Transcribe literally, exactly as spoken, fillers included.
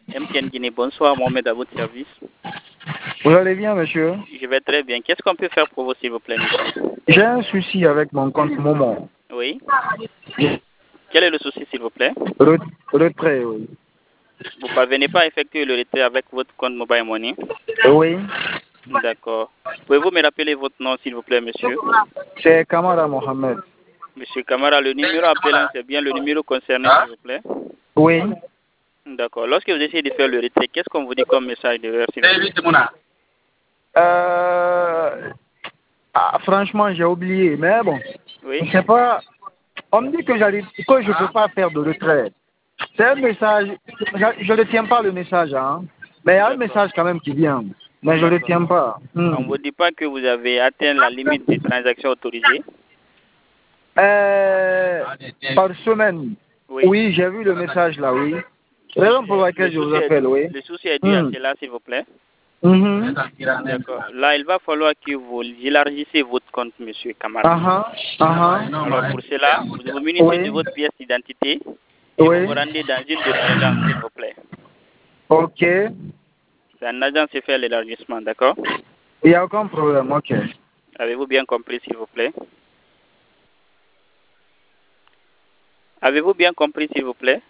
M T N Guinée, bonsoir, Mohamed à votre service. Vous allez bien, monsieur? Je vais très bien. Qu'est-ce qu'on peut faire pour vous, s'il vous plaît, monsieur? J'ai un souci avec mon compte Momo. Oui. Quel est le souci, s'il vous plaît? Re- retrait, oui. Vous ne parvenez pas à effectuer le retrait avec votre compte Mobile Money? Oui. D'accord. Pouvez-vous me rappeler votre nom, s'il vous plaît, monsieur? C'est Kamara Mohamed. Monsieur Kamara, le numéro appelant, c'est bien le numéro concerné, s'il vous plaît? Oui. D'accord. Lorsque vous essayez de faire le retrait, qu'est-ce qu'on vous dit comme message d'erreur, s'il vous plaît? Euh... Ah, franchement, j'ai oublié, mais bon. Oui. Je sais pas. On me dit que, j'allais- que je ne peux pas faire de retrait. C'est un message. Je ne tiens pas le message, hein. Mais il y a un D'accord. message quand même qui vient. Mais je ne le D'accord. tiens pas. Hmm. On ne vous dit pas que vous avez atteint la limite des transactions autorisées? Euh, par semaine. Oui. Oui, j'ai vu le message là, oui. Raison pour Le laquelle je vous souci est, appelle, oui. le souci est dû à Hmm. cela, s'il vous plaît. Mhm. D'accord. Là, il va falloir que vous élargissez votre compte, monsieur Kamara. Ah ah, ah. Alors, pour cela, vous vous munissez Oui. de votre pièce d'identité et Oui. vous vous rendez dans une de nos agences, s'il vous plaît. Ok. C'est un agent qui fait l'élargissement, d'accord? Il n'y a aucun problème, ok. Avez-vous bien compris, s'il vous plaît? Avez-vous bien compris, s'il vous plaît?